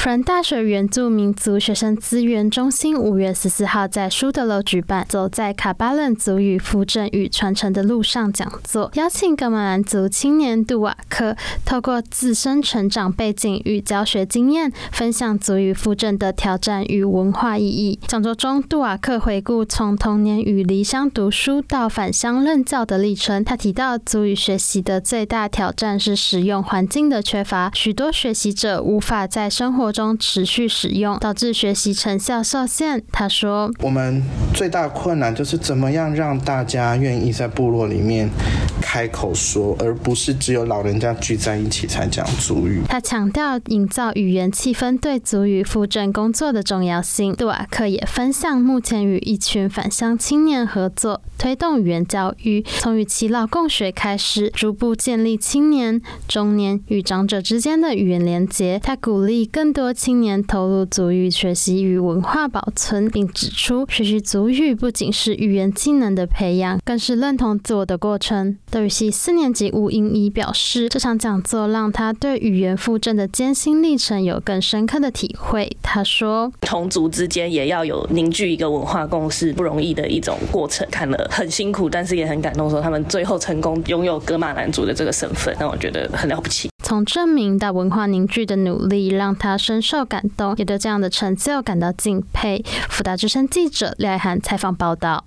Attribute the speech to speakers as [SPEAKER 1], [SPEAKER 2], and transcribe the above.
[SPEAKER 1] 辅仁大学原住民族学生资源中心5月14号在舒德楼举办走在卡巴伦族语复振与传承的路上讲座，邀请噶玛兰族青年杜瓦克透过自身成长背景与教学经验，分享族语复振的挑战与文化意义。讲座中，杜瓦克回顾从童年与离乡读书到返乡任教的历程。他提到，族语学习的最大挑战是使用环境的缺乏，许多学习者无法在生活中持续使用，导致学习成效受限。他说，
[SPEAKER 2] 我们最大的困难就是怎么样让大家愿意在部落里面开口说，而不是只有老人家聚在一起才讲族语。
[SPEAKER 1] 他强调营造语言气氛对族语复振工作的重要性。杜瓦克也分享目前与一群返乡青年合作，推动语言教育，从与耆老共学开始，逐步建立青年、中年与长者之间的语言连结。他鼓励更多青年投入族语学习与文化保存，并指出学习族语不仅是语言技能的培养，更是认同自我的过程。德语系4年级吴英仪表示，这场讲座让他对语言复振的艰辛历程有更深刻的体会。他说，
[SPEAKER 3] 同族之间也要有凝聚一个文化共识不容易的一种过程，看了很辛苦，但是也很感动，说他们最后成功拥有噶玛兰族的这个身份，让我觉得很了不起。
[SPEAKER 1] 从证明到文化凝聚的努力让他深受感动，也对这样的成就感到敬佩。辅大之声记者廖爱涵采访报道。